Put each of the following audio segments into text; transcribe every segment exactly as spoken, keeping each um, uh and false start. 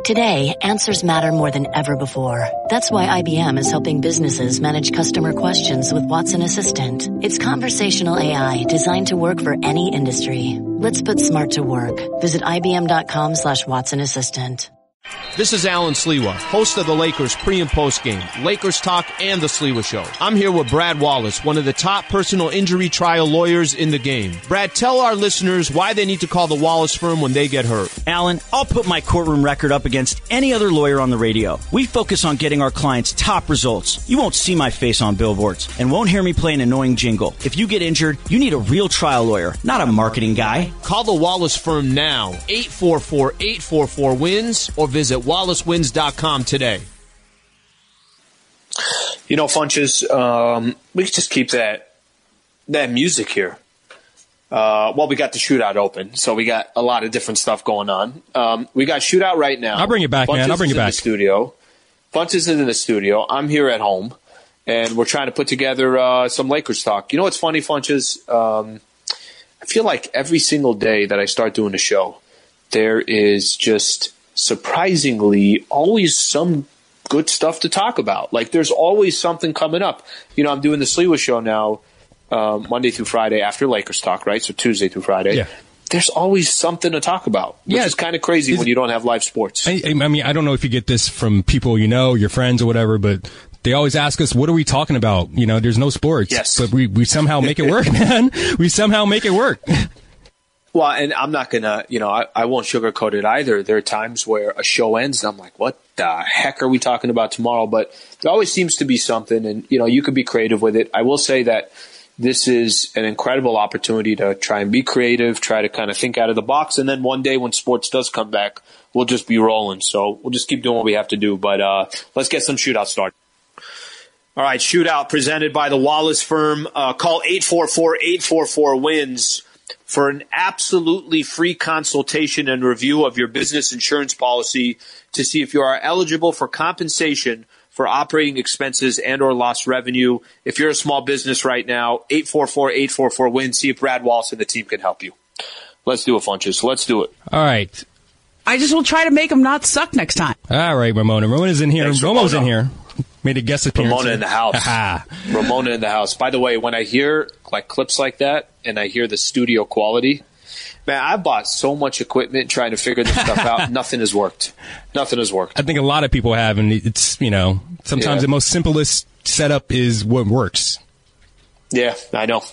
Today, answers matter more than ever before. That's why I B M is helping businesses manage customer questions with Watson Assistant. It's conversational A I designed to work for any industry. Let's put smart to work. Visit ibm.com slash Watson Assistant. This is Alan Sliwa, host of the Lakers pre- and post-game, Lakers Talk, and The Sliwa Show. I'm here with Brad Wallace, one of the top personal injury trial lawyers in the game. Brad, tell our listeners why they need to call the Wallace firm when they get hurt. Alan, I'll put my courtroom record up against any other lawyer on the radio. We focus on getting our clients top results. You won't see my face on billboards and won't hear me play an annoying jingle. If you get injured, you need a real trial lawyer, not a marketing guy. Call the Wallace firm now, eight four four, eight four four, W I N S, or visit wallace wins dot com today. You know, Funches, um, we could just keep that that music here. Uh, well, we got the shootout open, so we got a lot of different stuff going on. Um, we got shootout right now. I'll bring it back, Funches man. I'll bring it is in back. The studio. Funches is in the studio. I'm here at home, and we're trying to put together uh, some Lakers talk. You know what's funny, Funches? Um, I feel like every single day that I start doing the show, there is just surprisingly always some good stuff to talk about. Like there's always something coming up. You know, I'm doing the Sliwa Show now, um, Monday through Friday after Lakers talk, right? So Tuesday through Friday. Yeah. There's always something to talk about, which yeah, is kind of crazy when you don't have live sports. I, I mean, I don't know if you get this from people you know, your friends or whatever, but they always ask us, what are we talking about? You know, there's no sports. Yes. But we, we somehow make it work, man. We somehow make it work. Well, and I'm not going to, you know, I, I won't sugarcoat it either. There are times where a show ends and I'm like, what the heck are we talking about tomorrow? But there always seems to be something, and, you know, you could be creative with it. I will say that this is an incredible opportunity to try and be creative, try to kind of think out of the box. And then one day when sports does come back, we'll just be rolling. So we'll just keep doing what we have to do. But uh, let's get some shootout started. All right, shootout presented by the Wallace firm. Uh, call eight four four, eight four four, W I N S for an absolutely free consultation and review of your business insurance policy to see if you are eligible for compensation for operating expenses and or lost revenue. If you're a small business right now, eight four four, eight four four, W I N S. See if Brad Wallace and the team can help you. Let's do it, Funches. Let's do it. All right. I just will try to make them not suck next time. All right, Ramona. Ramona's in here. Thanks, Ramona's Ramona. in here. Made a guest appearance. Ramona in the house. Ramona in the house. By the way, when I hear like clips like that and I hear the studio quality, man, I bought so much equipment trying to figure this stuff out. Nothing has worked. Nothing has worked. I think a lot of people have, and it's, you know, sometimes Yeah. the most simplest setup is what works. Yeah, I know.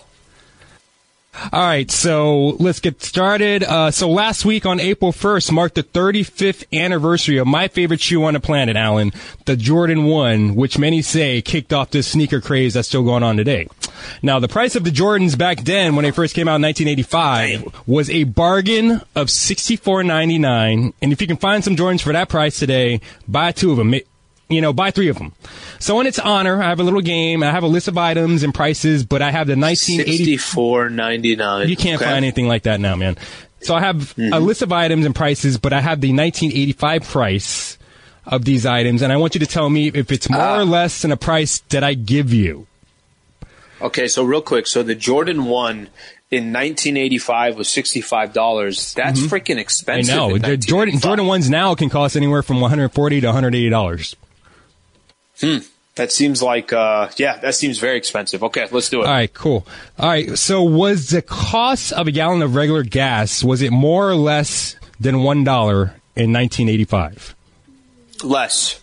All right, so let's get started. Uh, so last week on April first marked the thirty-fifth anniversary of my favorite shoe on the planet, Alan, the Jordan one, which many say kicked off this sneaker craze that's still going on today. Now, the price of the Jordans back then, when they first came out in nineteen eighty-five, was a bargain of sixty-four ninety-nine. And if you can find some Jordans for that price today, buy two of them. You know, buy three of them. So in its honor, I have a little game. I have a list of items and prices, but I have the nineteen eighty sixty-four ninety-nine. You can't okay. find anything like that now, man. So I have mm-hmm. a list of items and prices, but I have the nineteen eighty-five price of these items, and I want you to tell me if it's more uh, or less than a price that I give you. Okay, so real quick. So the Jordan one in nineteen eighty-five was sixty-five dollars. That's mm-hmm. freaking expensive. I know. The Jordan, Jordan ones now can cost anywhere from one hundred forty dollars to one hundred eighty dollars. Hmm. That seems like, uh, yeah, that seems very expensive. Okay, let's do it. All right, cool. All right, so was the cost of a gallon of regular gas, was it more or less than one dollar in nineteen eighty-five? Less.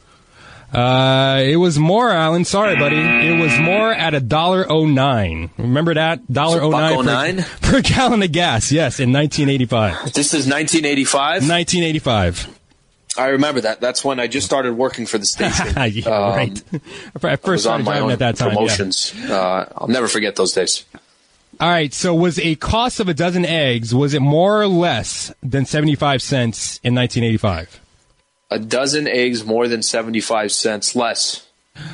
Uh, it was more, Alan. Sorry, buddy. It was more at a dollar oh nine. Remember that? Dollar oh nine per, per gallon of gas. Yes, in nineteen eighty-five. This is nineteen eighty-five? nineteen eighty-five. I remember that. That's when I just started working for the station. yeah, um, right. I first I was started on my driving own at that time. promotions. Yeah. Uh, I'll never forget those days. All right. So was a cost of a dozen eggs, was it more or less than seventy-five cents in nineteen eighty-five? A dozen eggs more than seventy-five cents. Less.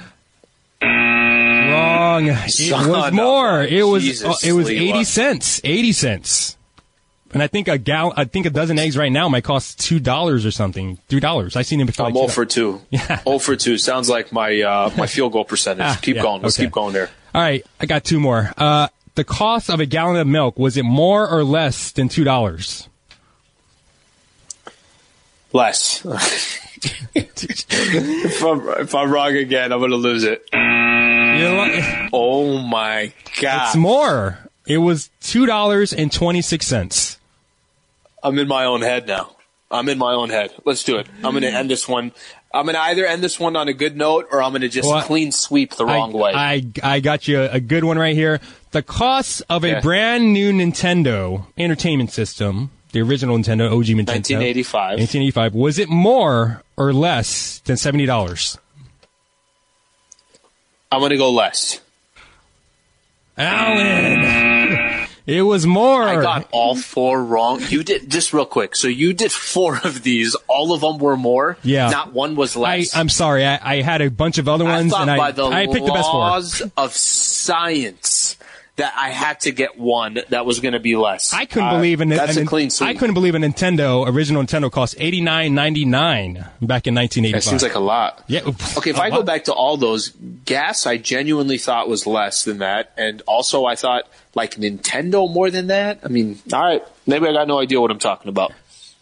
Wrong. It Son was more. It was Jesus, uh, it was Sliwa. eighty cents. eighty cents. And I think a gal, I think a dozen eggs right now might cost two dollars or something. Three dollars. I seen it before. I'm like zero for two. Yeah. zero for two. Sounds like my uh, my field goal percentage. Ah, keep yeah, going. Let's okay. keep going there. All right, I got two more. Uh, the cost of a gallon of milk, was it more or less than two dollars? Less. if, I'm, if I'm wrong again, I'm going to lose it. Like, oh, my God. It's more. It was two dollars and twenty-six cents. I'm in my own head now. I'm in my own head. Let's do it. I'm going to end this one. I'm going to either end this one on a good note or I'm going to just well, clean sweep the wrong I, way. I I got you a good one right here. The cost of a yeah. brand new Nintendo Entertainment System, the original Nintendo, O G Nintendo. nineteen eighty-five. nineteen eighty-five. Was it more or less than seventy dollars? I'm going to go less. Alan! It was more. I got all four wrong. You did, just real quick. So you did four of these. All of them were more. Yeah. Not one was less. I, I'm sorry. I, I had a bunch of other ones, I and by I, the I picked the best four. laws of science that I had to get one that was going to be less. I couldn't uh, believe in that's an, a clean sweep. I couldn't believe a Nintendo, original Nintendo, cost eighty-nine ninety-nine back in nineteen eighty-five. That seems like a lot. Yeah. Okay, if I go back to all those, gas I genuinely thought was less than that, and also I thought like Nintendo more than that. I mean, all right, maybe I got no idea what I'm talking about.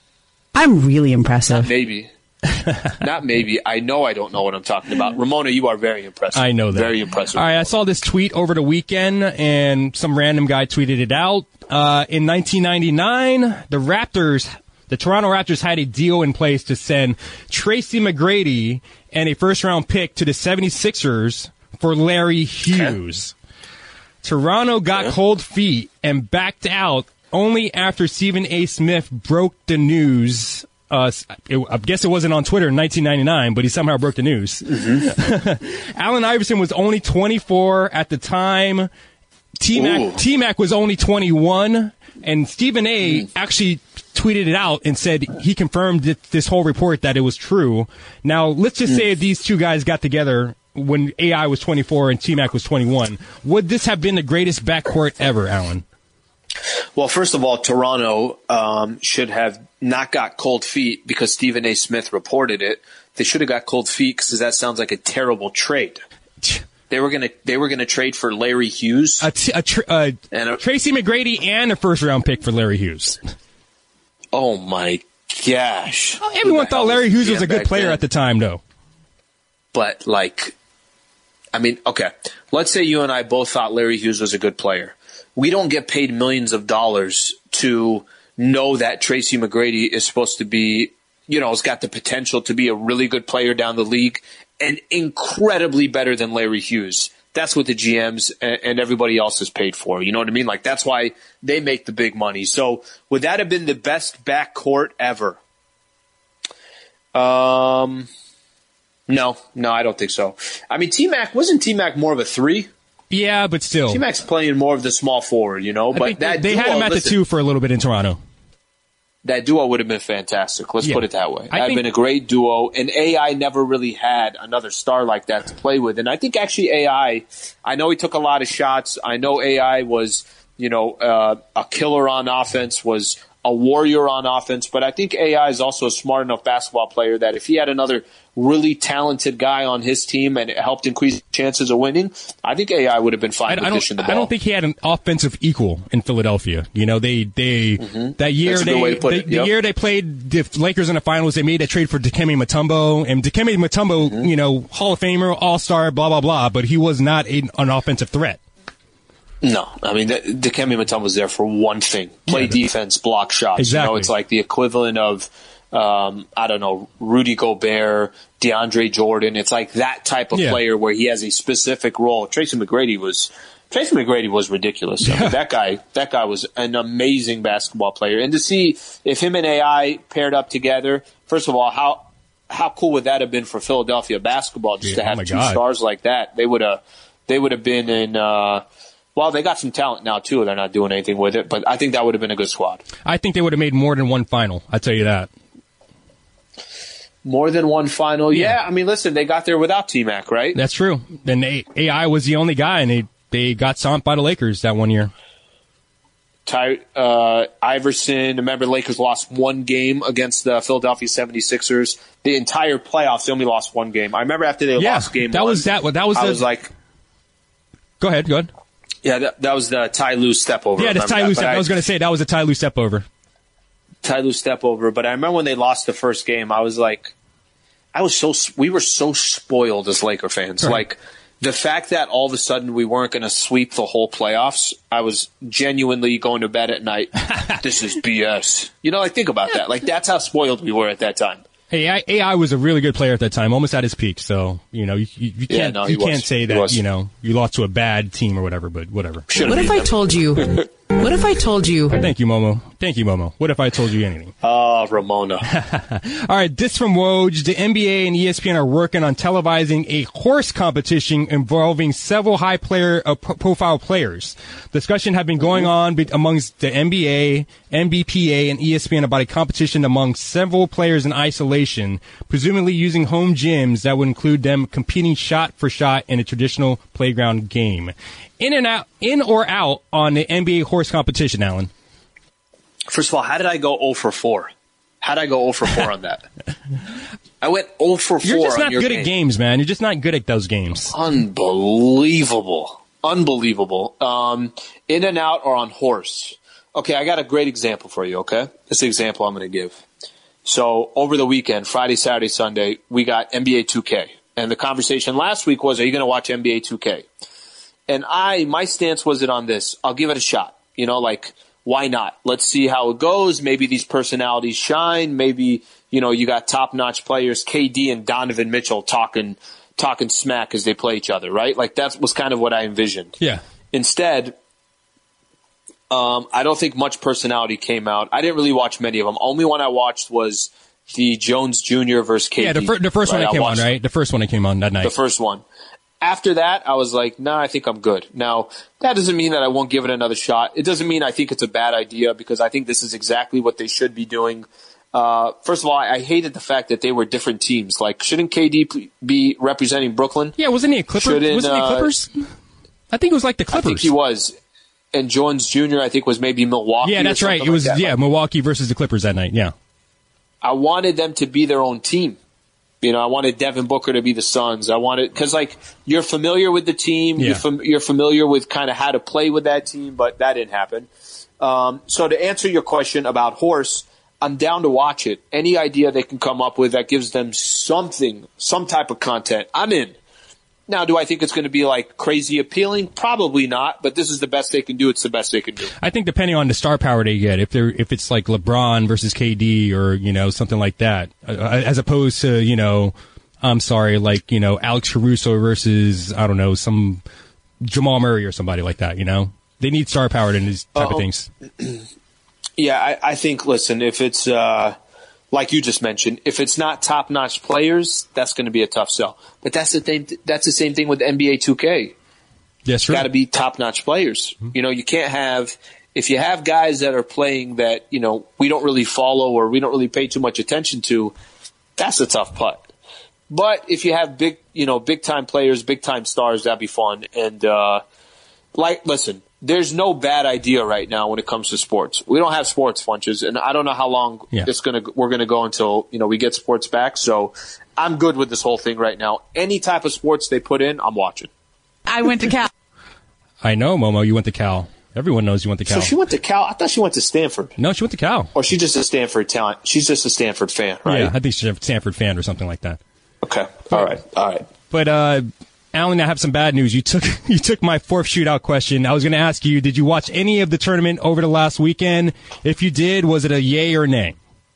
I'm really impressive. Not maybe. Not maybe. I know I don't know what I'm talking about. Ramona, you are very impressive. I know that. Very impressive. All right, I saw this tweet over the weekend, and some random guy tweeted it out. Uh, in nineteen ninety-nine, the Raptors, the Toronto Raptors had a deal in place to send Tracy McGrady and a first-round pick to the seventy-sixers for Larry Hughes. Okay. Toronto got yeah. cold feet and backed out only after Stephen A. Smith broke the news. Uh, it, I guess it wasn't on Twitter in nineteen ninety-nine, but he somehow broke the news. Mm-hmm. Allen Iverson was only twenty-four at the time. T-Mac, T-Mac was only twenty-one. And Stephen A. Mm. actually tweeted it out and said he confirmed that this whole report that it was true. Now, let's just mm. say these two guys got together when A I was twenty-four and T-Mac was twenty-one. Would this have been the greatest backcourt ever, Allen? Well, first of all, Toronto um, should have not got cold feet because Stephen A. Smith reported it. They should have got cold feet because that sounds like a terrible trade. They were gonna they were gonna trade for Larry Hughes, a t- a tr- uh, and a- Tracy McGrady, and a first round pick for Larry Hughes. Oh my gosh! Well, everyone thought Larry Hughes was a good player then. At the time, though. But like, I mean, okay, let's say you and I both thought Larry Hughes was a good player. We don't get paid millions of dollars to know that Tracy McGrady is supposed to be, you know, has got the potential to be a really good player down the league and incredibly better than Larry Hughes. That's what the G Ms and everybody else is paid for. You know what I mean? Like, that's why they make the big money. So would that have been the best backcourt ever? Um, no, no, I don't think so. I mean, T-Mac, wasn't T-Mac more of a three? Yeah, but still. T-Mac's playing more of the small forward, you know. I but that they, they duo, had him at listen, the two for a little bit in Toronto. That duo would have been fantastic. Let's yeah. put it that way. That would have been a great duo. And A I never really had another star like that to play with. And I think actually A I, I know he took a lot of shots. I know A I was, you know, uh, a killer on offense, was a warrior on offense. But I think A I is also a smart enough basketball player that if he had another really talented guy on his team and it helped increase chances of winning, I think A I would have been fine I, with dishing the ball. I don't think he had an offensive equal in Philadelphia. You know, they they mm-hmm. that year they, they the yep. year they played the Lakers in the finals, they made a trade for Dikembe Mutombo, and Dikembe Mutombo, mm-hmm. you know, Hall of Famer, All Star, blah blah blah, but he was not a, an offensive threat. No, I mean, Dikembe Mutombo was there for one thing: play yeah, defense, block shots. Exactly. You know, it's like the equivalent of. Um, I don't know, Rudy Gobert, DeAndre Jordan. It's like that type of yeah. player where he has a specific role. Tracy McGrady was Tracy McGrady was ridiculous. Yeah. I mean, that guy, that guy was an amazing basketball player. And to see if him and A I paired up together, first of all, how how cool would that have been for Philadelphia basketball just yeah, to have oh two God. stars like that? They would have they would have been in. Uh, Well, they got some talent now, too. They're not doing anything with it, but I think that would have been a good squad. I think they would have made more than one final. I'll tell you that. More than one final? Yeah. yeah. I mean, listen, they got there without T-Mac, right? That's true. And A I was the only guy, and they, they got stomped by the Lakers that one year. Ty, uh, Iverson, remember the Lakers lost one game against the Philadelphia seventy-sixers. The entire playoffs, they only lost one game. I remember after they yeah, lost game that one. Was that, that was I the, was like... Go ahead, go ahead. Yeah, that, that was the Ty Lue step over. Yeah, the Ty Lue step. I, I was going to say that was a Ty Lue step over. Ty Lue step over, but I remember when they lost the first game, I was like, I was so, we were so spoiled as Laker fans. Right. Like, the fact that all of a sudden we weren't going to sweep the whole playoffs, I was genuinely going to bed at night. This is B S. You know, like, think about that. Like, that's how spoiled we were at that time. Hey, A I was a really good player at that time, almost at his peak. So, you know, you, you, you can't, yeah, no, you was. can't say that, you know, you lost to a bad team or whatever, but whatever. Should've what if I told you? What if I told you? Thank you, Momo. Thank you, Momo. What if I told you anything? Oh, Ramona. All right, this from Woj. The N B A and E S P N are working on televising a horse competition involving several high player uh, profile players. Discussion have been going on be- amongst the N B A, N B P A, and E S P N about a competition among several players in isolation, presumably using home gyms that would include them competing shot for shot in a traditional playground game. In and out, in or out on the N B A horse competition, Alan? First of all, how did I go zero for four? How did I go zero for four on that? I went zero for four. You're just not on your good game. at games, man. You're just not good at those games. Unbelievable. Unbelievable. Um, in and out or on horse. Okay, I got a great example for you, okay? This is the example I'm going to give. So over the weekend, Friday, Saturday, Sunday, we got N B A two K. And the conversation last week was, are you going to watch N B A two K? And I, my stance wasn't on this. I'll give it a shot. You know, like, why not? Let's see how it goes. Maybe these personalities shine. Maybe, you know, you got top-notch players, K D and Donovan Mitchell talking, talking smack as they play each other, right? Like, that was kind of what I envisioned. Yeah. Instead, um, I don't think much personality came out. I didn't really watch many of them. Only one I watched was the Jones Junior versus K D. Yeah, the, fir- the first right? one that came on, right? The first one that came on that night. The first one. After that, I was like, nah, I think I'm good. Now, that doesn't mean that I won't give it another shot. It doesn't mean I think it's a bad idea, because I think this is exactly what they should be doing. Uh, first of all, I, I hated the fact that they were different teams. Like, shouldn't K D be representing Brooklyn? Yeah, wasn't he a Clipper? Shouldn't, wasn't he uh, Clippers? I think it was like the Clippers. I think he was. And Jones Junior, I think, was maybe Milwaukee. Yeah, that's right. It was, like yeah, Milwaukee versus the Clippers that night, yeah. I wanted them to be their own team. You know, I wanted Devin Booker to be the Suns. I wanted, because, like, you're familiar with the team. Yeah. You're, fam- you're familiar with kind of how to play with that team, but that didn't happen. Um, so to answer your question about horse, I'm down to watch it. Any idea they can come up with that gives them something, some type of content, I'm in. Now, do I think it's going to be, like, crazy appealing? Probably not, but this is the best they can do. It's the best they can do. I think depending on the star power they get, if they're if it's like LeBron versus K D or, you know, something like that, uh, as opposed to, you know, I'm sorry, like, you know, Alex Caruso versus, I don't know, some Jamal Murray or somebody like that, you know? They need star power in these type Uh-oh. of things. Yeah, I, I think, listen, if it's... Uh, like you just mentioned, if it's not top-notch players, that's going to be a tough sell. But that's the thing. That's the same thing with N B A two K. Yes, sure. Got to be top-notch players. Mm-hmm. You know, you can't have if you have guys that are playing that you know we don't really follow or we don't really pay too much attention to. That's a tough putt. But if you have big, you know, big-time players, big-time stars, that'd be fun. And uh, like, listen. There's no bad idea right now when it comes to sports. We don't have sports funches, and I don't know how long yeah. it's gonna we're gonna go until you know we get sports back. So I'm good with this whole thing right now. Any type of sports they put in, I'm watching. I went to Cal. I know, Momo. You went to Cal. Everyone knows you went to Cal. So she went to Cal. I thought she went to Stanford. No, she went to Cal. Or she's just a Stanford talent. She's just a Stanford fan, right? Yeah, I think she's a Stanford fan or something like that. Okay. All right. All right. But uh, Alan, I have some bad news. You took you took my fourth shootout question. I was going to ask you, did you watch any of the tournament over the last weekend? If you did, was it a yay or nay?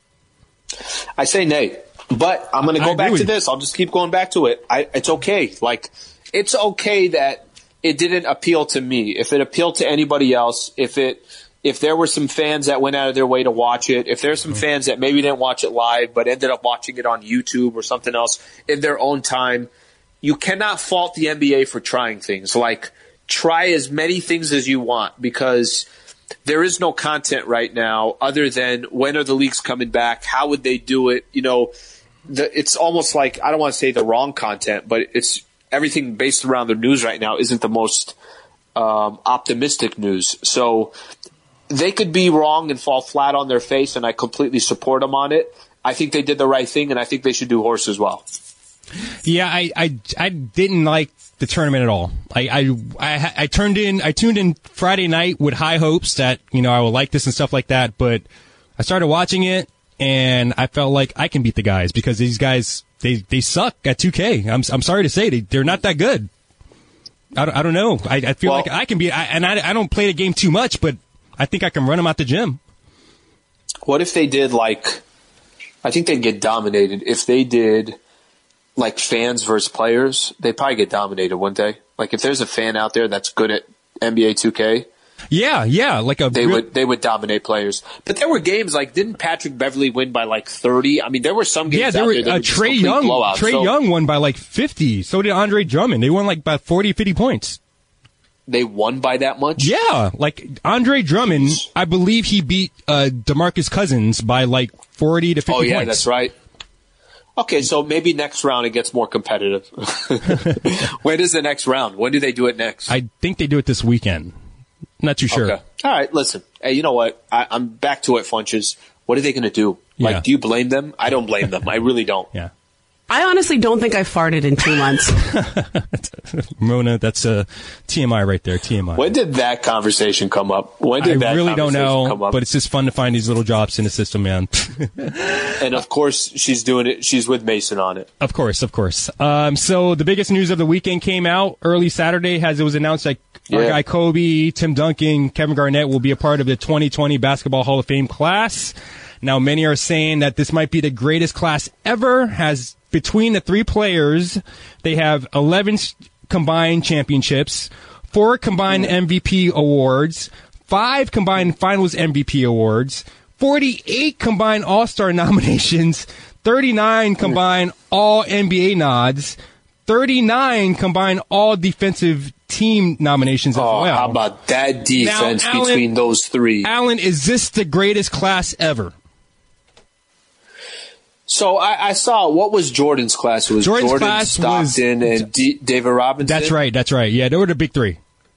I say nay. But I'm going to go back to you. this. I'll just keep going back to it. I, it's okay. Like, it's okay that it didn't appeal to me. If it appealed to anybody else, if it if there were some fans that went out of their way to watch it, if there's some fans that maybe didn't watch it live but ended up watching it on YouTube or something else in their own time, you cannot fault the N B A for trying things. Like, try as many things as you want, because there is no content right now other than when are the leagues coming back? How would they do it? You know, the, it's almost like, I don't want to say the wrong content, but it's everything based around the news right now isn't the most um, optimistic news. So they could be wrong and fall flat on their face, and I completely support them on it. I think they did the right thing, and I think they should do horse as well. Yeah, I, I, I didn't like the tournament at all. I, I, I, I turned in, I tuned in Friday night with high hopes that, you know, I would like this and stuff like that, but I started watching it, and I felt like I can beat the guys because these guys, they, they suck at two K. I'm I'm sorry to say, they, they're not that good. I don't, I don't know. I, I feel well, like I can be, I, and I, I don't play the game too much, but I think I can run them out the gym. What if they did like, I think they'd get dominated. If they did like fans versus players, they'd probably get dominated, wouldn't they? Like if there's a fan out there that's good at N B A two K. Yeah, yeah, like a they real- would they would dominate players. But there were games like didn't Patrick Beverly win by like thirty? I mean, there were some games. Yeah, there out were there that uh, were just Trae Young. blowouts, Trae so Young won by like fifty. So did Andre Drummond. They won like about forty, fifty points. They won by that much? Yeah, like Andre Drummond, I believe he beat uh, DeMarcus Cousins by like forty to fifty points. Oh yeah, points. that's right. Okay, so maybe next round it gets more competitive. When is the next round? When do they do it next? I think they do it this weekend. Not too sure. Okay. All right, listen. Hey, you know what? I, I'm back to it, Funches. What are they going to do? Yeah. Like, do you blame them? I don't blame them. I really don't. Yeah. I honestly don't think I farted in two months. Mona, that's a T M I right there. T M I. When did that conversation come up? When did I that really don't conversation know, come up? but it's just fun to find these little drops in the system, man. And of course, she's doing it. She's with Mason on it. Of course, of course. Um, so the biggest news of the weekend came out early Saturday, as it was announced that our Yeah. guy Kobe, Tim Duncan, Kevin Garnett will be a part of the twenty twenty Basketball Hall of Fame class. Now, many are saying that this might be the greatest class ever. Has between the three players, they have eleven combined championships, four combined M V P awards, five combined Finals M V P awards, forty-eight combined All-Star nominations, thirty-nine combined All N B A nods, thirty-nine combined All Defensive Team nominations as Oh, well. how about that defense Now, Alan- between those three? Alan, is this the greatest class ever? So I, I saw, what was Jordan's class? It was Jordan's Jordan, class was- Stockton, and D- David Robinson? That's right, that's right. Yeah, they were the big three.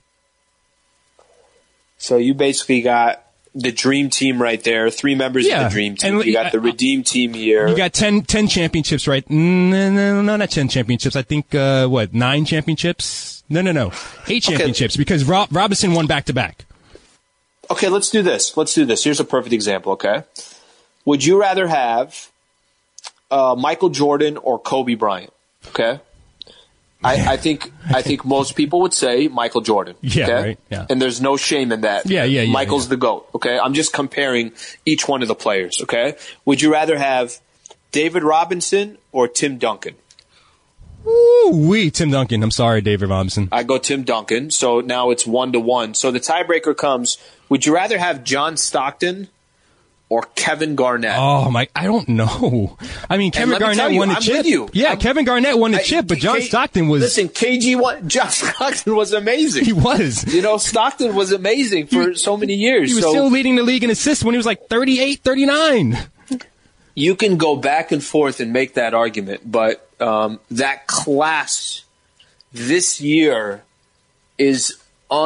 So you basically got the dream team right there, three members Yeah, of the dream team. and You got the I- redeem team here. You got ten, ten championships, right? No, no, no, not ten championships. I think, uh, what, nine championships? No, no, no. Eight championships because Rob- Robinson won back-to-back. Okay, let's do this. Let's do this. Here's a perfect example, okay? Would you rather have uh, Michael Jordan or Kobe Bryant? Okay? I, I think I think most people would say Michael Jordan. Yeah, okay? right, yeah. And there's no shame in that. Yeah, yeah, yeah, Michael's yeah. the GOAT, okay? I'm just comparing each one of the players, okay? Would you rather have David Robinson or Tim Duncan? Ooh-wee, Tim Duncan. I'm sorry, David Robinson. I go Tim Duncan, so now it's one to one. So the tiebreaker comes, would you rather have John Stockton or Kevin Garnett? Oh, my, I don't know. I mean, Kevin let me tell Garnett you, won the I'm chip. with you. Yeah, I'm- Kevin Garnett won the I- chip, but John K- Stockton was, Listen, K G won. John Stockton was amazing. he was. You know, Stockton was amazing for so many years. He was so still leading the league in assists when he was like thirty-eight, thirty-nine. you can go back and forth and make that argument, but um, that class this year is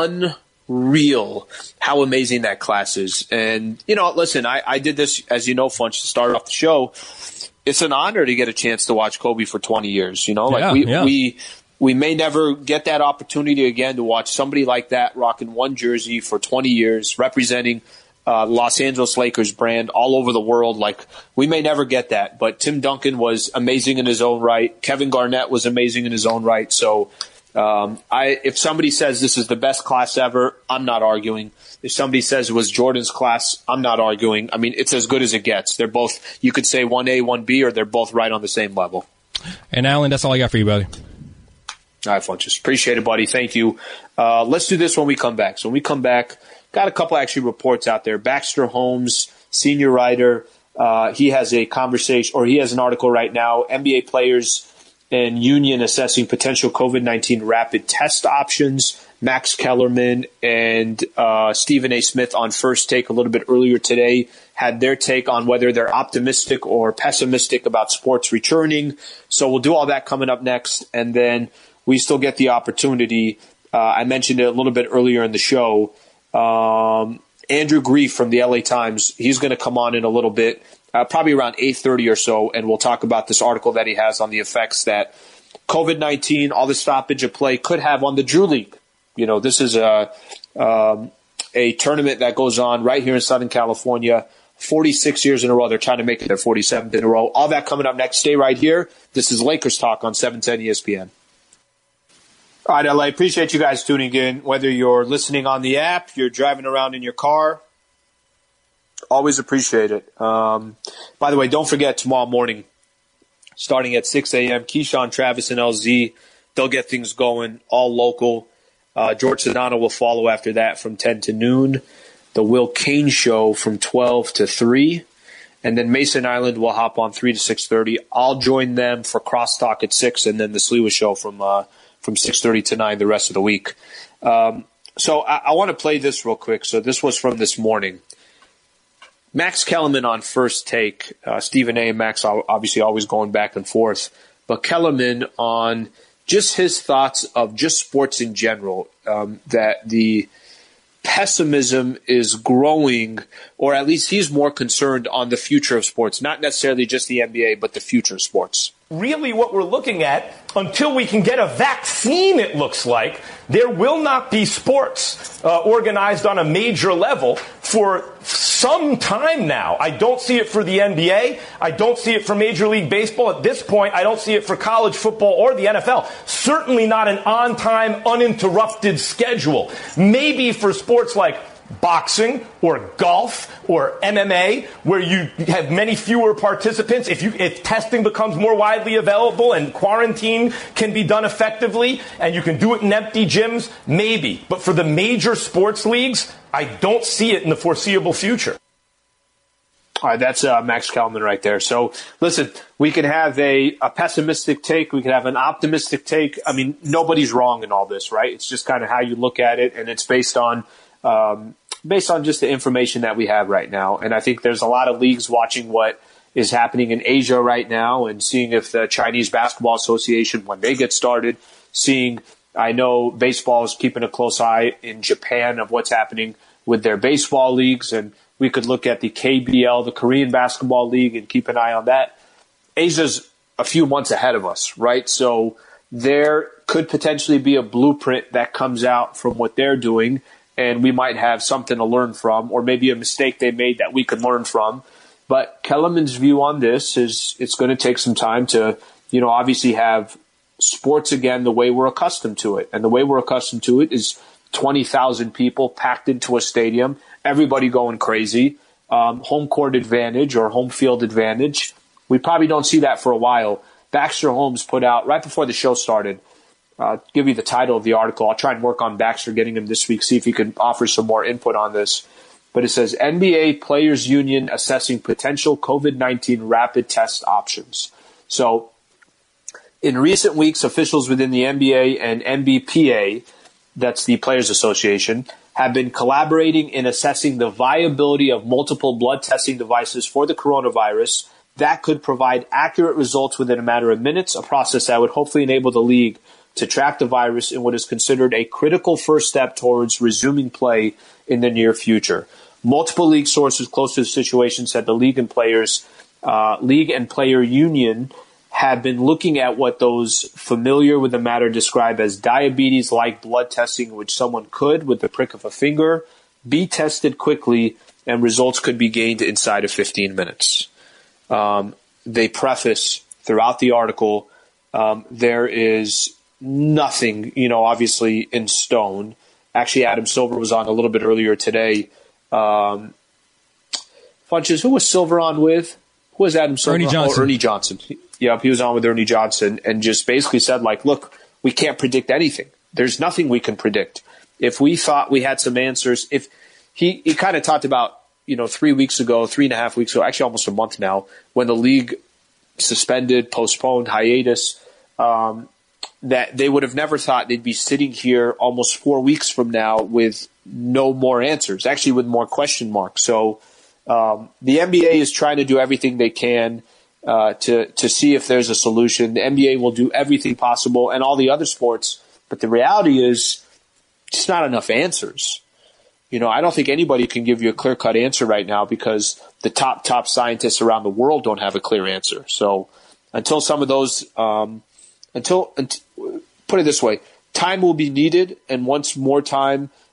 unreal how amazing that class is. And, you know, listen, I, I did this, as you know, Funch, to start off the show. It's an honor to get a chance to watch Kobe for twenty years. You know, like Yeah, we, yeah. we, we may never get that opportunity again to watch somebody like that rocking one jersey for twenty years, representing uh, Los Angeles Lakers brand all over the world. Like, we may never get that, but Tim Duncan was amazing in his own right. Kevin Garnett was amazing in his own right. So, um, I, if somebody says this is the best class ever, I'm not arguing. If somebody says it was Jordan's class, I'm not arguing. I mean, it's as good as it gets. They're both, you could say one A, one B, or they're both right on the same level. And Alan, that's all I got for you, buddy. All right, Funches. Appreciate it, buddy. Thank you. Uh, let's do this when we come back. So when we come back, got a couple actually reports out there. Baxter Holmes, senior writer, uh, he has a conversation, or he has an article right now, N B A players and union assessing potential COVID nineteen rapid test options. Max Kellerman and uh, Stephen A. Smith on First Take a little bit earlier today had their take on whether they're optimistic or pessimistic about sports returning. So we'll do all that coming up next. And then we still get the opportunity. Uh, I mentioned it a little bit earlier in the show. Um, Andrew Grief from the L A Times, he's going to come on in a little bit, uh, probably around eight thirty or so, and we'll talk about this article that he has on the effects that COVID nineteen, all the stoppage of play, could have on the Drew League. You know, this is a um, a tournament that goes on right here in Southern California, forty-six years in a row. They're trying to make it their forty-seventh in a row. All that coming up next. Stay right here. This is Lakers Talk on seven ten E S P N. All right, L A, appreciate you guys tuning in. Whether you're listening on the app, you're driving around in your car, always appreciate it. Um, by the way, don't forget tomorrow morning, starting at six a.m., Keyshawn, Travis, and L Z, they'll get things going, all local. Uh, George Sedano will follow after that from ten to noon. The Will Kane Show from twelve to three. And then Mason Island will hop on three to six thirty. I'll join them for Crosstalk at six, and then the Sliwa Show from uh, from six thirty to nine the rest of the week. Um, so I, I want to play this real quick. So this was from this morning. Max Kellerman on First Take. Uh, Stephen A. and Max obviously always going back and forth. But Kellerman on just his thoughts of just sports in general, um, that the pessimism is growing, or at least he's more concerned on the future of sports, not necessarily just the N B A, but the future of sports. Really what we're looking at, until we can get a vaccine, it looks like, there will not be sports uh, organized on a major level for some time now. I don't see it for the N B A. I don't see it for Major League Baseball. At this point, I don't see it for college football or the N F L. Certainly not an on-time, uninterrupted schedule. Maybe for sports like boxing or golf or M M A, where you have many fewer participants. If you if testing becomes more widely available and quarantine can be done effectively and you can do it in empty gyms, maybe. But for the major sports leagues, I don't see it in the foreseeable future. All right, that's uh, Max Kellerman right there. So, listen, we can have a, a pessimistic take. We can have an optimistic take. I mean, nobody's wrong in all this, right? It's just kind of how you look at it, and it's based on um, based on just the information that we have right now. And I think there's a lot of leagues watching what is happening in Asia right now and seeing if the Chinese Basketball Association, when they get started, seeing, I know baseball is keeping a close eye in Japan of what's happening with their baseball leagues, and we could look at the K B L, the Korean Basketball League, and keep an eye on that. Asia's a few months ahead of us, right? So there could potentially be a blueprint that comes out from what they're doing, and we might have something to learn from, or maybe a mistake they made that we could learn from. But Kellerman's view on this is it's going to take some time to, you know, obviously have sports again the way we're accustomed to it. And the way we're accustomed to it is twenty thousand people packed into a stadium, everybody going crazy, um, home court advantage or home field advantage. We probably don't see that for a while. Baxter Holmes put out, right before the show started, uh, give you the title of the article. I'll try and work on Baxter, getting him this week, see if he can offer some more input on this. But it says, N B A Players Union assessing potential COVID nineteen rapid test options. So in recent weeks, officials within the N B A and N B P A, that's the Players Association, have been collaborating in assessing the viability of multiple blood testing devices for the coronavirus that could provide accurate results within a matter of minutes, a process that would hopefully enable the league to track the virus in what is considered a critical first step towards resuming play in the near future. Multiple league sources close to the situation said the league and players, uh, league and player union have been looking at what those familiar with the matter describe as diabetes-like blood testing, which someone could, with the prick of a finger, be tested quickly, and results could be gained inside of fifteen minutes. Um, they preface throughout the article, um, there is nothing, you know, obviously in stone. Actually, Adam Silver was on a little bit earlier today. Um, Funches, who was Silver on with? Who was Adam Silver? Ernie Johnson. Oh, Ernie Johnson. Yep, he was on with Ernie Johnson and just basically said, like, look, we can't predict anything. There's nothing we can predict. If we thought we had some answers, if he, he kind of talked about, you know, three weeks ago, three and a half weeks ago, actually almost a month now, when the league suspended, postponed, hiatus, um, that they would have never thought they'd be sitting here almost four weeks from now with no more answers, actually with more question marks. So um, the N B A is trying to do everything they can uh, to to see if there's a solution. The N B A will do everything possible, and all the other sports. But the reality is just not enough answers. You know, I don't think anybody can give you a clear-cut answer right now because the top, top scientists around the world don't have a clear answer. So until some of those um, – Until, until, put it this way, time will be needed, and once more time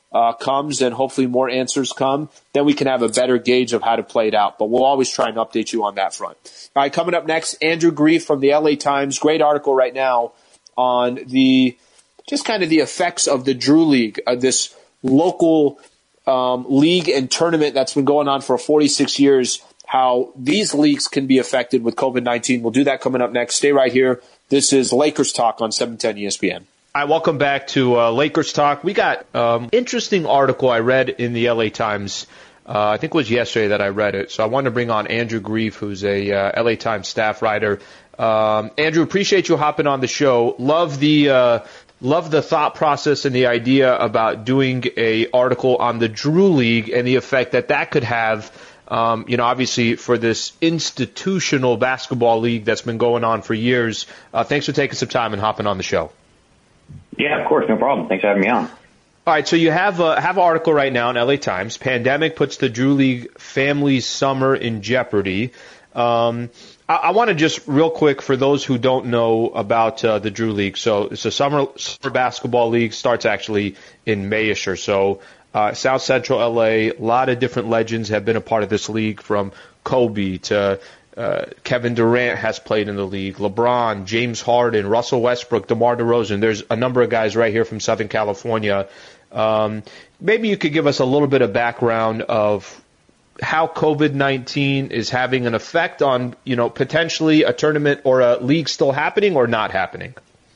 uh, comes and hopefully more answers come, then we can have a better gauge of how to play it out. But we'll always try and update you on that front. All right, coming up next, Andrew Grief from the L A Times. Great article right now on the just kind of the effects of the Drew League, uh, this local um, league and tournament that's been going on for forty-six years, how these leagues can be affected with COVID nineteen. We'll do that coming up next. Stay right here. This is Lakers Talk on seven ten E S P N. Hi, welcome back to uh, Lakers Talk. We got um interesting article I read in the L A Times. Uh, I think it was yesterday that I read it. So I wanted to bring on Andrew Grief, who's a uh, L A Times staff writer. Um, Andrew, appreciate you hopping on the show. Love the uh, love the thought process and the idea about doing a article on the Drew League and the effect that that could have. Um, you know, obviously for this institutional basketball league that's been going on for years. Uh, thanks for taking some time and hopping on the show. Yeah, of course, no problem. Thanks for having me on. All right, so you have a, have an article right now in L A Times. Pandemic puts the Drew League family's summer in jeopardy. Um, I, I want to just real quick for those who don't know about uh, the Drew League. So it's a summer, summer basketball league. Starts actually in Mayish or so. Uh, South Central L A. A lot of different legends have been a part of this league, from Kobe to uh, Kevin Durant has played in the league. LeBron, James Harden, Russell Westbrook, DeMar DeRozan. There's a number of guys right here from Southern California. Um, maybe you could give us a little bit of background of how COVID nineteen is having an effect on, you know, potentially a tournament or a league still happening or not happening.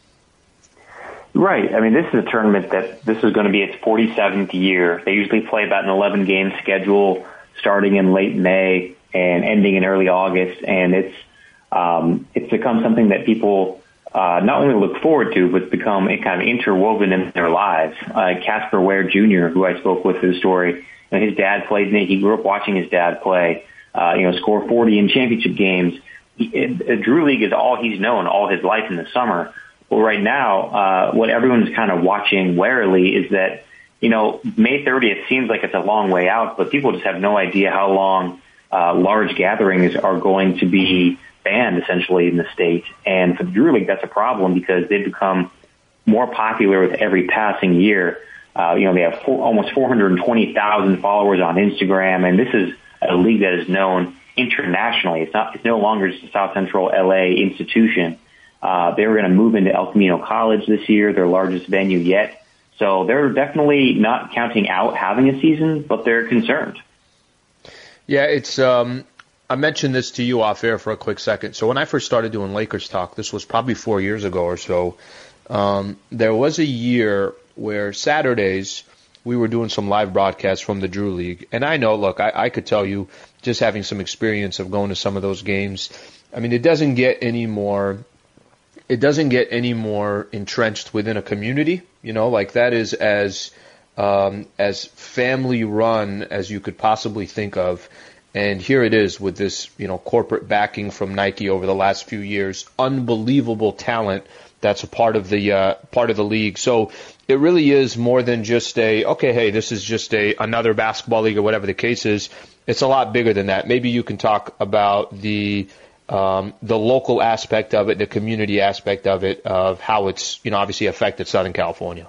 Right. I mean, this is a tournament that this is going to be its forty-seventh year. They usually play about an eleven-game schedule starting in late May and ending in early August. And it's um, it's become something that people uh, not only look forward to, but become a kind of interwoven in their lives. Uh, Casper Ware Junior, who I spoke with for the story, and his dad played in it. He grew up watching his dad play, uh, you know, score forty in championship games. He, it, the Drew League is all he's known all his life in the summer. Well, right now, uh, what everyone's kind of watching warily is that, you know, May thirtieth seems like it's a long way out, but people just have no idea how long uh, large gatherings are going to be banned, essentially, in the state. And for the Drew League, that's a problem because they've become more popular with every passing year. Uh, you know, they have four, almost four hundred twenty thousand followers on Instagram, and this is a league that is known internationally. It's not, it's no longer just a South Central L A institution. Uh, they were going to move into El Camino College this year, their largest venue yet. So they're definitely not counting out having a season, but they're concerned. Yeah, it's. Um, I mentioned this to you off air for a quick second. So when I first started doing Lakers Talk, this was probably four years ago or so. Um, there was a year where Saturdays we were doing some live broadcasts from the Drew League, and I know, look, I, I could tell you, just having some experience of going to some of those games. I mean, it doesn't get any more. It doesn't get any more entrenched within a community, you know, like that is as um, as family run as you could possibly think of. And here it is with this, you know, corporate backing from Nike over the last few years. Unbelievable talent that's a part of the uh, part of the league. So it really is more than just a, okay, hey, this is just a another basketball league or whatever the case is. It's a lot bigger than that. Maybe you can talk about the Um, the local aspect of it, the community aspect of it, of how it's, you know, obviously affected Southern California.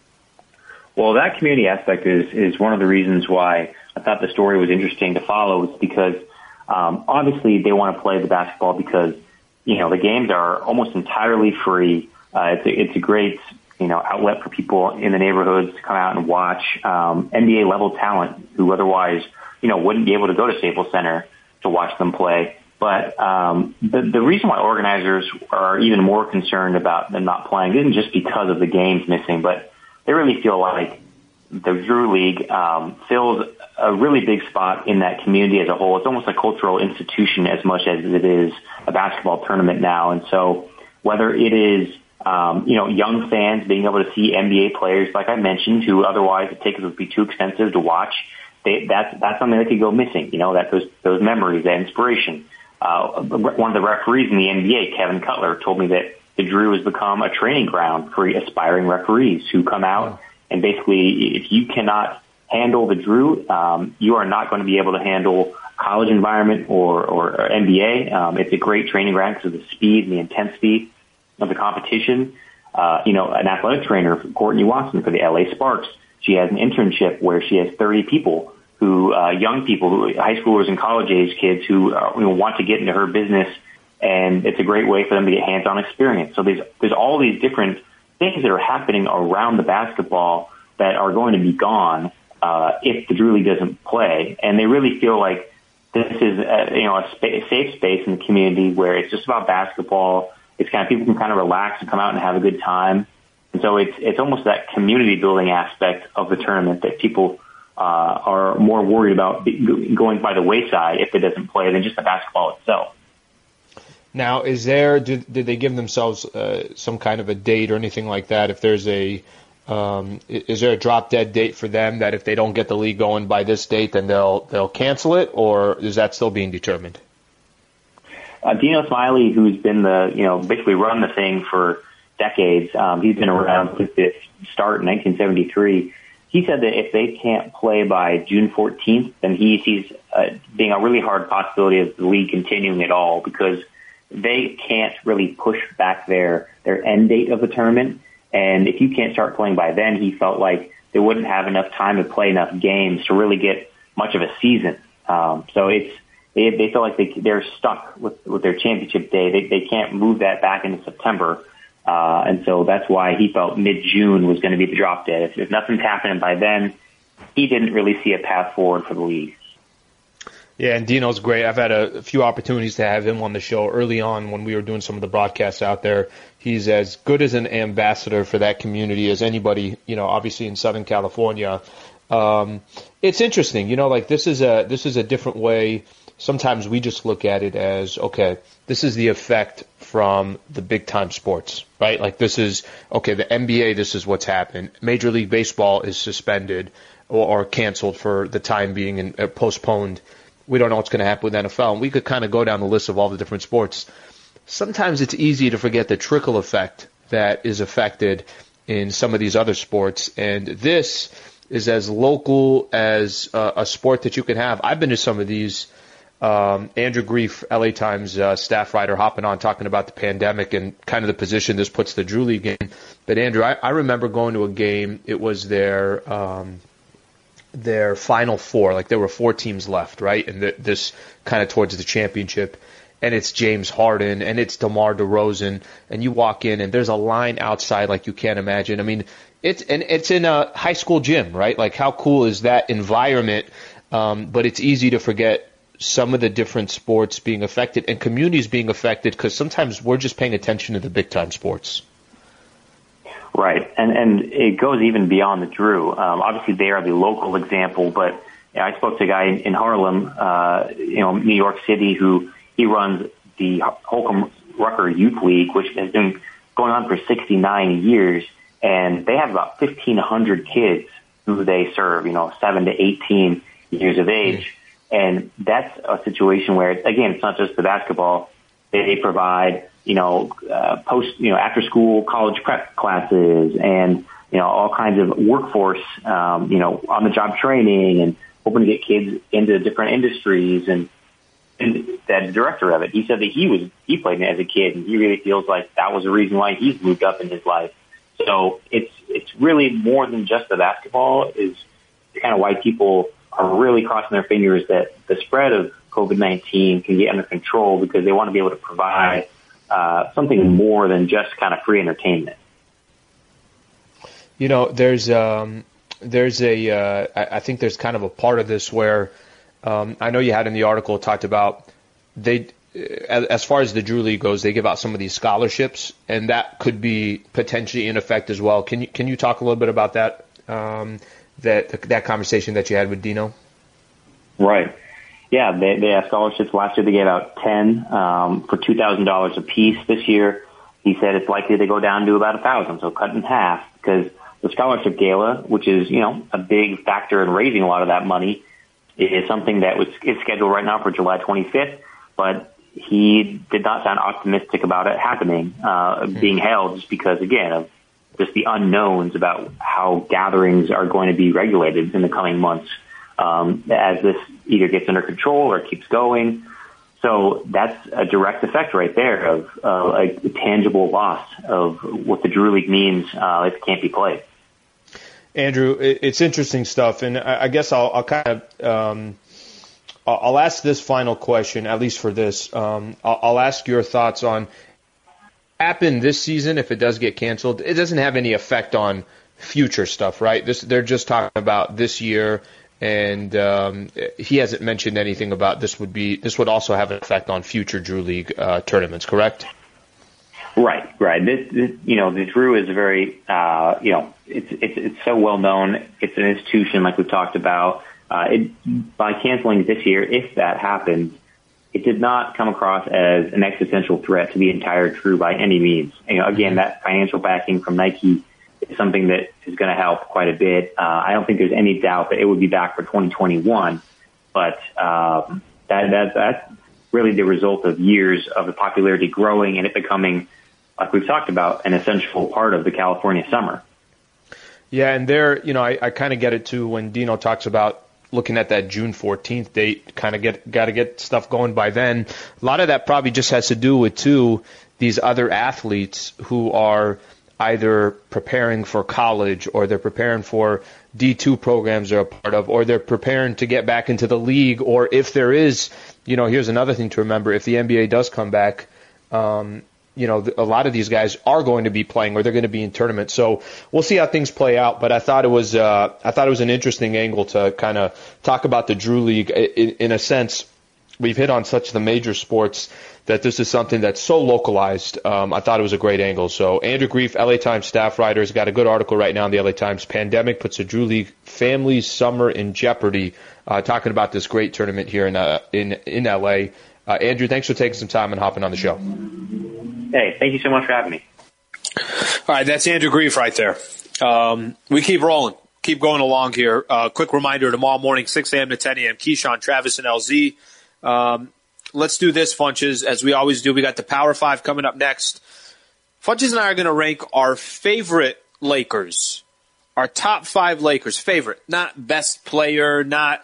Well, that community aspect is, is one of the reasons why I thought the story was interesting to follow, is because um, obviously they want to play the basketball because, you know, the games are almost entirely free. Uh, it's, a, it's a great, you know, outlet for people in the neighborhoods to come out and watch um, N B A level talent who otherwise, you know, wouldn't be able to go to Staples Center to watch them play. But um, the, the reason why organizers are even more concerned about them not playing isn't just because of the games missing, but they really feel like the Drew League um, fills a really big spot in that community as a whole. It's almost a cultural institution as much as it is a basketball tournament now. And so whether it is, um, you know, young fans being able to see N B A players, like I mentioned, who otherwise the tickets would be too expensive to watch, they, that's, that's something that could go missing, you know, that those, those memories, that inspiration. Uh, one of the referees in the N B A, Kevin Cutler, told me that the Drew has become a training ground for aspiring referees who come out and basically, if you cannot handle the Drew, um, you are not going to be able to handle college environment or, or, or N B A. Um, it's a great training ground because of the speed and the intensity of the competition. Uh, you know, an athletic trainer, Courtney Watson for the L A Sparks, She has an internship where she has thirty people who, uh, young people, who, high schoolers and college age kids who uh, you know, want to get into her business, and it's a great way for them to get hands-on experience. So there's there's all these different things that are happening around the basketball that are going to be gone uh, if the Drew League doesn't play, and they really feel like this is a, you know a, spa- a safe space in the community where it's just about basketball. It's kind of people can kind of relax and come out and have a good time, and so it's it's almost that community building aspect of the tournament that people Uh, are more worried about going by the wayside if it doesn't play than just the basketball itself. Now, is there did, did they give themselves uh, some kind of a date or anything like that? If there's a um, is there a drop dead date for them that if they don't get the league going by this date, then they'll they'll cancel it, or is that still being determined? Uh, Dino Smiley, who's been the you know basically run the thing for decades, um, he's been around since its start in nineteen seventy-three. He said that if they can't play by June fourteenth, then he sees uh, being a really hard possibility of the league continuing at all, because they can't really push back their, their end date of the tournament. And if you can't start playing by then, he felt like they wouldn't have enough time to play enough games to really get much of a season. Um, so it's they, they feel like they, they're stuck with, with their championship day. They, they can't move that back into September. Uh, and so that's why he felt mid-June was going to be the drop dead. If, if nothing's happening by then, he didn't really see a path forward for the league. Yeah, and Dino's great. I've had a, a few opportunities to have him on the show early on when we were doing some of the broadcasts out there. He's as good as an ambassador for that community as anybody, you know, obviously in Southern California. Um, it's interesting, you know, like this is a this is a different way. Sometimes we just look at it as, okay, this is the effect from the big-time sports, right? Like this is, okay, the N B A, this is what's happened. Major League Baseball is suspended or, or canceled for the time being and uh, postponed. We don't know what's going to happen with N F L. And we could kind of go down the list of all the different sports. Sometimes it's easy to forget the trickle effect that is affected in some of these other sports. And this is as local as uh, a sport that you can have. I've been to some of these. Um, Andrew Grief, L A Times uh, staff writer, hopping on talking about the pandemic and kind of the position this puts the Drew League in. But Andrew, I, I remember going to a game. It was their um, their Final Four. Like there were four teams left, right? And the, this kind of towards the championship. And it's James Harden and it's DeMar DeRozan. And you walk in and there's a line outside like you can't imagine. I mean, it's and it's in a high school gym, right? Like how cool is that environment? Um, but it's easy to forget some of the different sports being affected and communities being affected because sometimes we're just paying attention to the big-time sports. Right, and and it goes even beyond the Drew. Um, obviously, they are the local example, but you know, I spoke to a guy in, in Harlem, uh, you know, New York City, who he runs the Holcomb Rucker Youth League, which has been going on for sixty-nine years, and they have about fifteen hundred kids who they serve, you know, seven to eighteen years of age. Mm-hmm. And that's a situation where, again, it's not just the basketball. They, they provide, you know, uh, post, you know, after school college prep classes and, you know, all kinds of workforce, um, you know, on the job training and hoping to get kids into different industries. And, and that director of it, he said that he was, he played it as a kid and he really feels like that was the reason why he's moved up in his life. So it's, it's really more than just the basketball is kind of why people are really crossing their fingers that the spread of COVID nineteen can get under control because they want to be able to provide uh, something more than just kind of free entertainment. You know, there's um, there's a uh, I, I think there's kind of a part of this where um, I know you had in the article talked about they as far as the Drew League goes, they give out some of these scholarships, and that could be potentially in effect as well. Can you can you talk a little bit about that? Um, that that conversation that you had with Dino? Right. Yeah, they, they have scholarships. Last year they gave out ten um, for two thousand dollars a piece. This year he said it's likely to go down to about one thousand dollars, so cut in half because the scholarship gala, which is, you know, a big factor in raising a lot of that money, is something that was is scheduled right now for July twenty-fifth, but he did not sound optimistic about it happening, uh, mm-hmm. being held just because, again, of just the unknowns about how gatherings are going to be regulated in the coming months um, as this either gets under control or keeps going. So that's a direct effect right there of uh, a tangible loss of what the Drew League means uh, if it can't be played. Andrew, it's interesting stuff, and I guess I'll, I'll kind of um, I'll ask this final question, at least for this. Um, I'll, I'll ask your thoughts on happen this season if it does get canceled. It doesn't have any effect on future stuff, right? This they're just talking about this year, and um, he hasn't mentioned anything about this would be this would also have an effect on future Drew League uh, tournaments, correct? Right, right. This, this, you know, the Drew is a very, uh, you know, it's it's it's so well known. It's an institution, like we've talked about. Uh, it, by canceling this year, if that happens, it did not come across as an existential threat to the entire Drew by any means. You know, again, that financial backing from Nike is something that is going to help quite a bit. Uh, I don't think there's any doubt that it would be back for twenty twenty-one, but um, that that that's really the result of years of the popularity growing and it becoming, like we've talked about, an essential part of the California summer. Yeah, and there, you know, I, I kind of get it too when Dino talks about looking at that June fourteenth date, kind of get got to get stuff going by then. A lot of that probably just has to do with, too, these other athletes who are either preparing for college or they're preparing for D two programs they're a part of, or they're preparing to get back into the league, or if there is, you know, here's another thing to remember, if the N B A does come back, um, you know, a lot of these guys are going to be playing or they're going to be in tournaments. So we'll see how things play out. But I thought it was, uh, I thought it was an interesting angle to kind of talk about the Drew League. In, in a sense, we've hit on such the major sports that this is something that's so localized. Um, I thought it was a great angle. So Andrew Greif, L A Times staff writer, has got a good article right now in the L A Times. Pandemic puts the Drew League family's summer in jeopardy. Uh, talking about this great tournament here in uh, in in L A. Uh, Andrew, thanks for taking some time and hopping on the show. Hey, thank you so much for having me. All right, that's Andrew Greif right there. Um, we keep rolling, keep going along here. Uh, quick reminder, tomorrow morning, six a.m. to ten a.m., Keyshawn, Travis, and L Z. Um, let's do this, Funches, as we always do. We got the Power Five coming up next. Funches and I are going to rank our favorite Lakers, our top five Lakers, favorite, not best player, not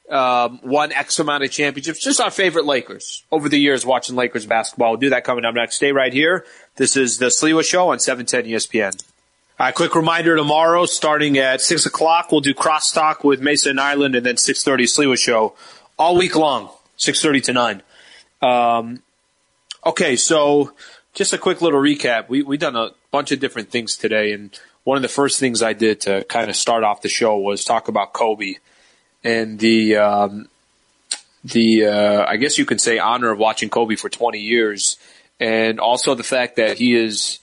um, won X amount of championships, just our favorite Lakers over the years watching Lakers basketball. We'll do that coming up next. Stay right here. This is the Sliwa Show on seven ten E S P N. All right, quick reminder, tomorrow starting at six o'clock, we'll do Crosstalk with Mason Ireland, and then six thirty Sliwa Show all week long, six thirty to nine. Um, okay, so just a quick little recap. We we done a bunch of different things today, and one of the first things I did to kind of start off the show was talk about Kobe and the um, the uh, I guess you could say honor of watching Kobe for twenty years, and also the fact that he is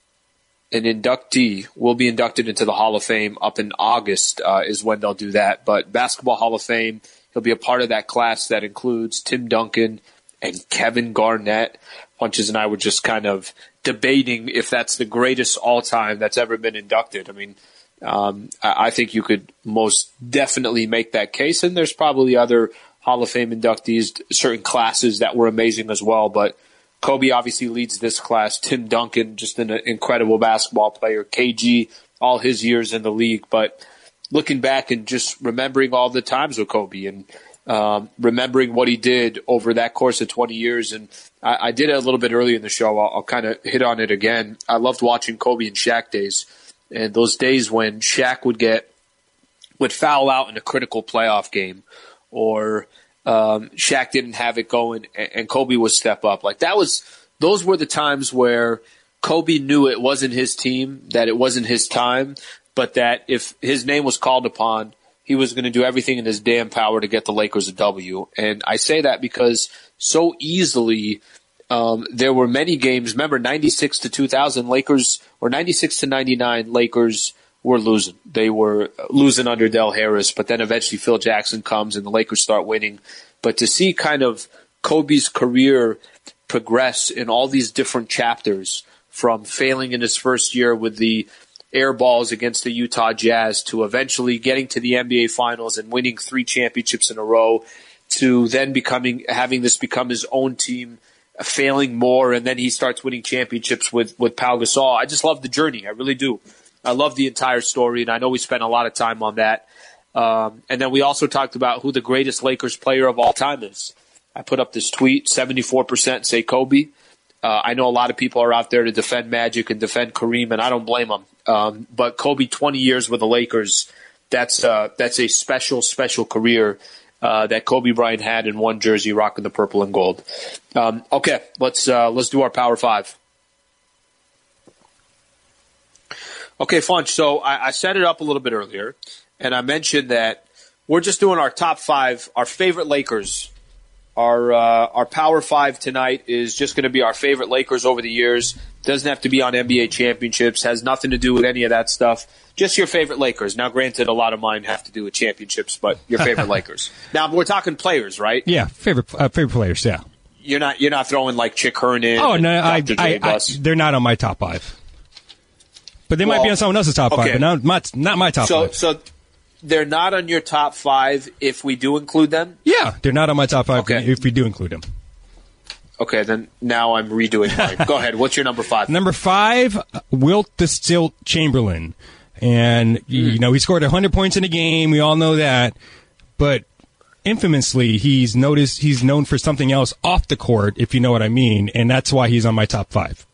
an inductee, will be inducted into the Hall of Fame up in August uh, is when they'll do that. But Basketball Hall of Fame, he'll be a part of that class that includes Tim Duncan and Kevin Garnett. Funches and I were just kind of debating if that's the greatest all-time that's ever been inducted. I mean, um, I think you could most definitely make that case, and there's probably other Hall of Fame inductees, certain classes that were amazing as well, but Kobe obviously leads this class. Tim Duncan, just an incredible basketball player. K G, all his years in the league. But looking back and just remembering all the times with Kobe and um, remembering what he did over that course of twenty years. And I, I did it a little bit earlier in the show. I'll, I'll kind of hit on it again. I loved watching Kobe and Shaq days. And those days when Shaq would get, would foul out in a critical playoff game, or Um, Shaq didn't have it going, and Kobe would step up. Like that was, those were the times where Kobe knew it wasn't his team, that it wasn't his time, but that if his name was called upon, he was going to do everything in his damn power to get the Lakers a W. And I say that because so easily, um, there were many games. Remember, ninety-six to two thousand Lakers, or ninety-six to ninety-nine Lakers were losing. They were losing under Del Harris, but then eventually Phil Jackson comes and the Lakers start winning. But to see kind of Kobe's career progress in all these different chapters, from failing in his first year with the air balls against the Utah Jazz to eventually getting to the N B A Finals and winning three championships in a row, to then becoming having this become his own team, failing more, and then he starts winning championships with, with Pau Gasol. I just love the journey. I really do. I love the entire story, and I know we spent a lot of time on that. Um, and then we also talked about who the greatest Lakers player of all time is. I put up this tweet, seventy-four percent say Kobe, Uh, I know a lot of people are out there to defend Magic and defend Kareem, and I don't blame them. Um, but Kobe, twenty years with the Lakers, that's uh, that's a special, special career uh, that Kobe Bryant had in one jersey, rocking the purple and gold. Um, okay, let's uh, let's do our Power Five. Okay, Funch. So I, I set it up a little bit earlier, and I mentioned that we're just doing our top five, our favorite Lakers. Our uh, our Power Five tonight is just going to be our favorite Lakers over the years. Doesn't have to be on N B A championships. Has nothing to do with any of that stuff. Just your favorite Lakers. Now, granted, a lot of mine have to do with championships, but your favorite Lakers. Now, we're talking players, right? Yeah, favorite uh, favorite players. Yeah. You're not you're not throwing like Chick Hernan. Oh no, I, I, I, they're not on my top five. But they well, might be on someone else's top okay. five. But not my, not my top so, five. So. They're not on your top five if we do include them? Yeah, they're not on my top five okay. if we do include them. Okay, then now I'm redoing mine. Go ahead. What's your number five? Number five, Wilt the Stilt Chamberlain. And, mm. you know, he scored one hundred points in a game. We all know that. But infamously, he's noticed he's known for something else off the court, if you know what I mean. And that's why he's on my top five.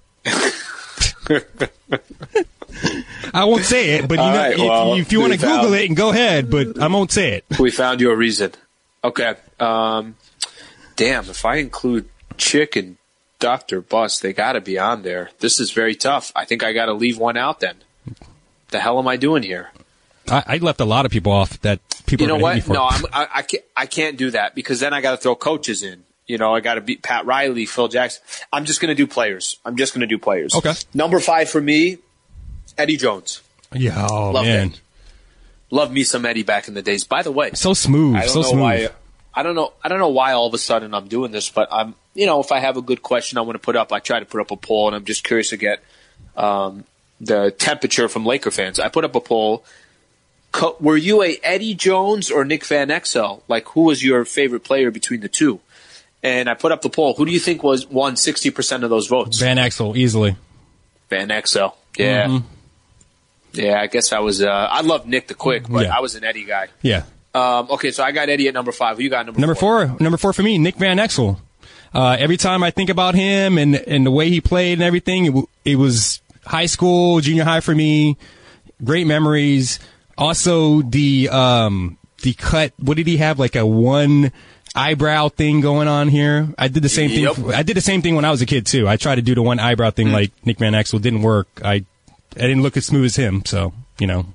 I won't say it, but you know, right, if, well, if you want to Google it, and go ahead, but I won't say it. We found you a reason. Okay. Um, damn, if I include Chick and Doctor Bus, they got to be on there. This is very tough. I think I got to leave one out then. The hell am I doing here? I, I left a lot of people off that people. You know what? No, I'm, I, I can't. I can't do that because then I got to throw coaches in. You know, I got to beat Pat Riley, Phil Jackson. I'm just going to do players. I'm just going to do players. Okay. Number five for me, Eddie Jones. Yeah, oh Loved man, it. Love me some Eddie back in the days. By the way, so smooth, I don't so know smooth. Why, I don't know. I don't know why all of a sudden I'm doing this, but I'm. You know, if I have a good question I want to put up, I try to put up a poll, and I'm just curious to get um, the temperature from Laker fans. I put up a poll. Co- were you a Eddie Jones or Nick Van Exel? Like, who was your favorite player between the two? And I put up the poll. Who do you think was won sixty percent of those votes? Van Exel, easily. Van Exel, yeah. Mm-hmm. Yeah, I guess I was uh, – I love Nick the Quick, but yeah. I was an Eddie guy. Yeah. Um, okay, so I got Eddie at number five. Who you got number, number four? Number four, number four for me, Nick Van Exel. Uh, every time I think about him and, and the way he played and everything, it, w- it was high school, junior high for me, great memories. Also, the um, the cut, what did he have, like a one – eyebrow thing going on here. I did the same yep. thing. I did the same thing when I was a kid too. I tried to do the one eyebrow thing mm. like Nick Van Exel. Didn't work. I I didn't look as smooth as him. So you know.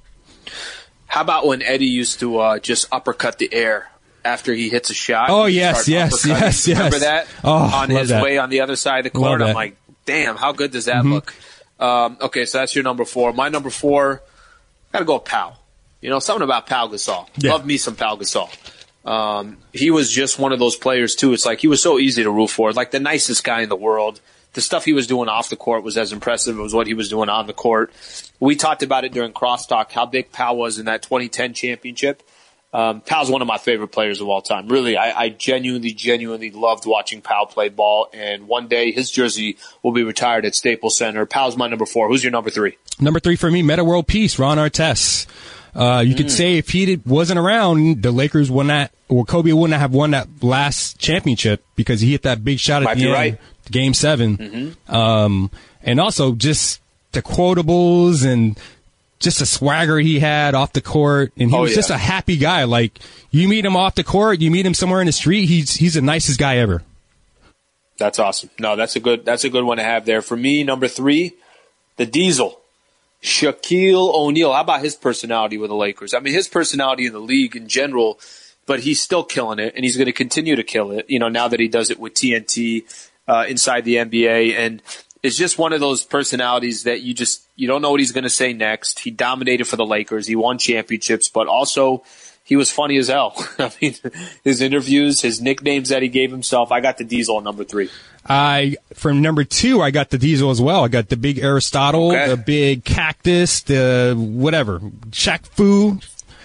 How about when Eddie used to uh, just uppercut the air after he hits a shot? Oh yes, yes, yes, yes. Remember that? Oh, on his that. way on the other side of the court. I'm like, damn, how good does that mm-hmm. look? Um, okay, so that's your number four. My number four, gotta go with Pau. You know, something about Pau Gasol. Yeah. Love me some Pau Gasol. Um, he was just one of those players, too. It's like he was so easy to root for. Like the nicest guy in the world. The stuff he was doing off the court was as impressive as what he was doing on the court. We talked about it during Crosstalk, how big Pau was in that twenty ten championship. Um, Pau's one of my favorite players of all time. Really, I, I genuinely, genuinely loved watching Pau play ball. And one day his jersey will be retired at Staples Center. Pau's my number four. Who's your number three? Number three for me, Meta World Peace, Ron Artest. Uh, you mm. could say if he did, wasn't around, the Lakers would not, or Kobe wouldn't have won that last championship because he hit that big shot at Might the be end, right. game seven. Mm-hmm. Um, and also just the quotables and just the swagger he had off the court. And he oh, was yeah. just a happy guy. Like, you meet him off the court, you meet him somewhere in the street, he's, he's the nicest guy ever. That's awesome. No, that's a good, that's a good one to have there. For me, number three, the Diesel. Shaquille O'Neal. How about his personality with the Lakers? I mean, his personality in the league in general, but he's still killing it, and he's going to continue to kill it, you know, now that he does it with T N T uh, inside the N B A. And it's just one of those personalities that you just, you don't know what he's going to say next. He dominated for the Lakers. He won championships, but also he was funny as hell. I mean, his interviews, his nicknames that he gave himself. I got the Diesel at number three. I from number two, I got the Diesel as well. I got the big Aristotle, okay. the big Cactus, the whatever, Shaq Fu.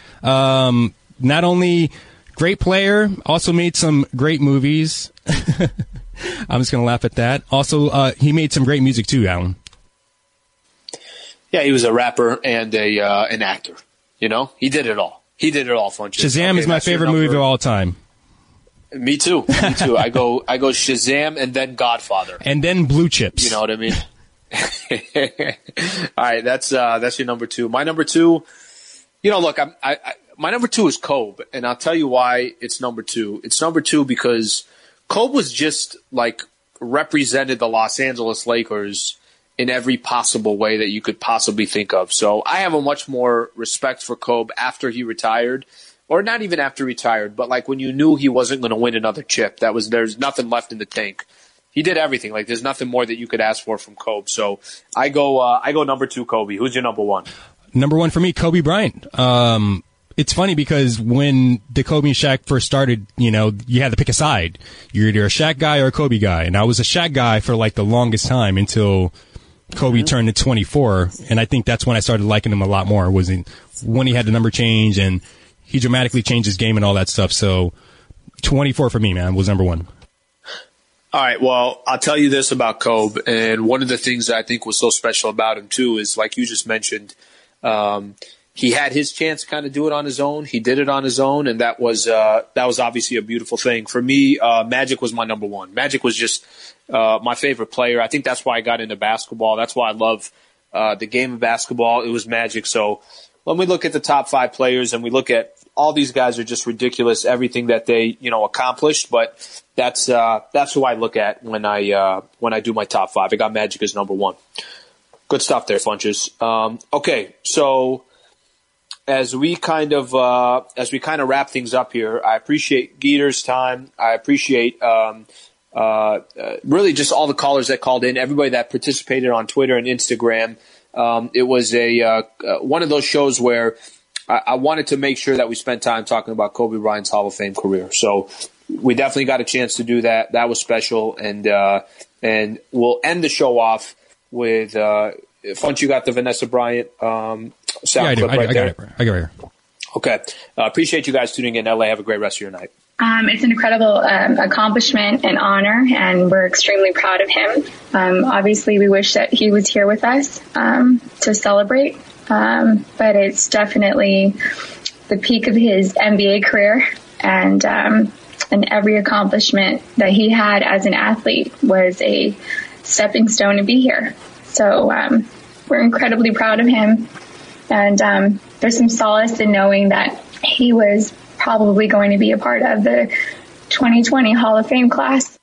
Um, not only great player, also made some great movies. I'm just gonna laugh at that. Also, uh, he made some great music too, Alan. Yeah, he was a rapper and a uh, an actor. You know, he did it all. He did it all, Funches. Shazam okay, is my favorite movie of all time. Me too. Me too. I go I go Shazam and then Godfather. And then Blue Chips. You know what I mean? All right, that's uh, that's your number two. My number two, you know, look, I'm, I, I my number two is Kobe, and I'll tell you why it's number two. It's number two because Kobe was just like represented the Los Angeles Lakers in every possible way that you could possibly think of. So I have a much more respect for Kobe after he retired. Or not even after he retired, but like when you knew he wasn't going to win another chip, that was there's nothing left in the tank. He did everything. Like there's nothing more that you could ask for from Kobe. So I go, uh, I go number two, Kobe. Who's your number one? Number one for me, Kobe Bryant. Um, it's funny because when the Kobe and Shaq first started, you know, you had to pick a side. You're either a Shaq guy or a Kobe guy, and I was a Shaq guy for like the longest time until Kobe mm-hmm. turned to twenty-four, and I think that's when I started liking him a lot more. Was in, when he had the number change and he dramatically changed his game and all that stuff. So twenty-four for me, man, was number one. All right. Well, I'll tell you this about Kobe. And one of the things that I think was so special about him, too, is like you just mentioned, um, he had his chance to kind of do it on his own. He did it on his own. And that was uh, that was obviously a beautiful thing. For me, uh, Magic was my number one. Magic was just uh, my favorite player. I think that's why I got into basketball. That's why I love uh, the game of basketball. It was Magic. So when we look at the top five players and we look at all these guys are just ridiculous, everything that they, you know, accomplished. But that's uh, that's who I look at when I uh, when I do my top five. I got Magic as number one. Good stuff there, Funches. Um, okay, so as we kind of uh, as we kind of wrap things up here, I appreciate Geeter's time. I appreciate um, uh, uh, really just all the callers that called in, everybody that participated on Twitter and Instagram. Um, it was a uh, uh, one of those shows where I, I wanted to make sure that we spent time talking about Kobe Bryant's Hall of Fame career. So we definitely got a chance to do that. That was special, and uh, and we'll end the show off with. Uh, Funch, you got the Vanessa Bryant um, sound yeah, I clip do. I, right I there. got it. I got it right here. Okay. Uh, appreciate you guys tuning in. L A, have a great rest of your night. Um, it's an incredible um, accomplishment and honor, and we're extremely proud of him. Um, obviously, we wish that he was here with us um, to celebrate, um, but it's definitely the peak of his N B A career, and um, and every accomplishment that he had as an athlete was a stepping stone to be here. So um, we're incredibly proud of him, and um, there's some solace in knowing that he was probably going to be a part of the twenty twenty Hall of Fame class.